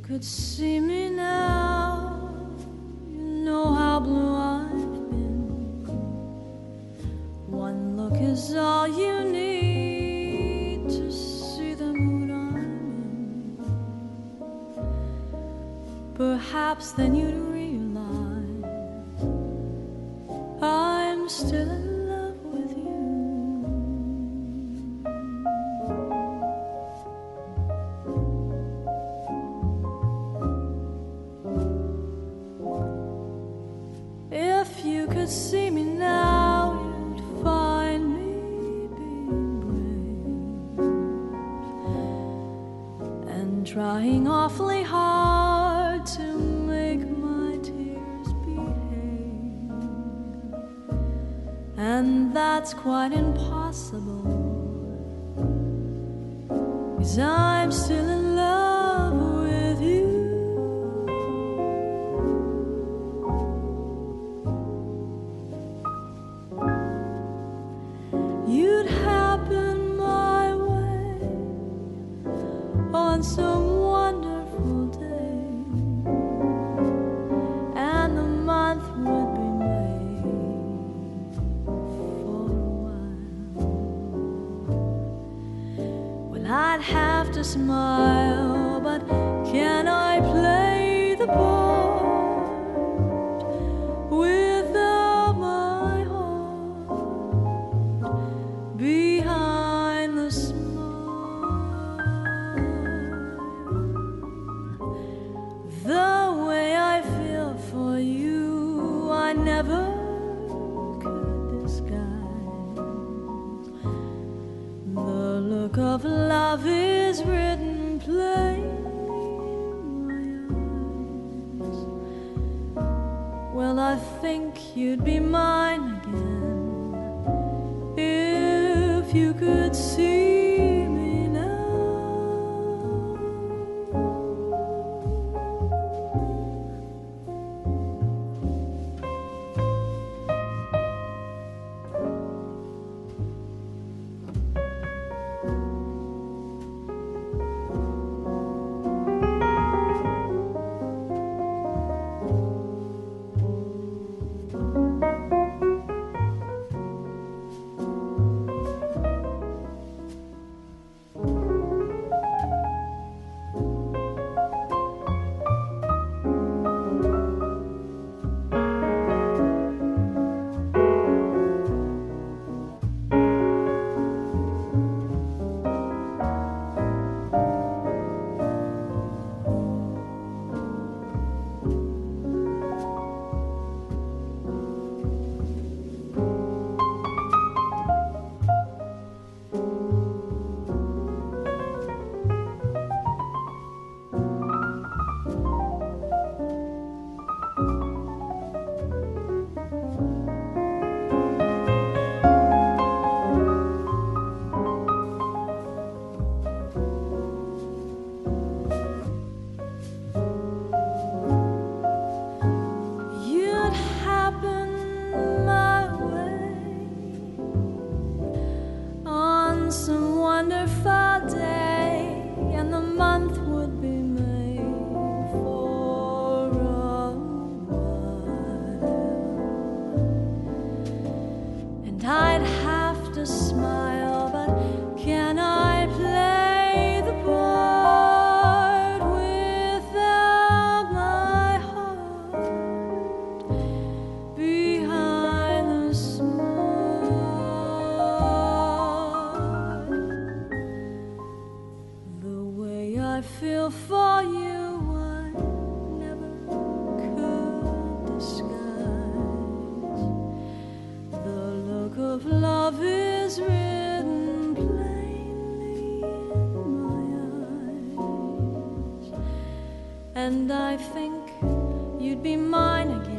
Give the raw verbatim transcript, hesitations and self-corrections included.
could see me now, you know how blue I've been. One look is all you need to see the mood I'm in. Perhaps then you'd realize I'm still in love with you. If you could see me now, you'd find me being brave and trying awfully hard to make my tears behave. And that's quite impossible, 'cause I'm still in love with you. You'd happen my way on some wonderful day, and the month would be made for a while. Well, I'd have to smile, but can I play the part without my heart behind the smile? The way I feel for you, I never could disguise. The look of love is written plainly in my eyes. Well, I think you'd be mine again if you could see me now. You'd happen my way on some wonderful day, and the month would be made for a while. And I'd have to smile, but can I play the part without my heart behind the smile? The way I feel for you, I never could disguise. The look of love is written plainly in my eyes, and I think you'd be mine again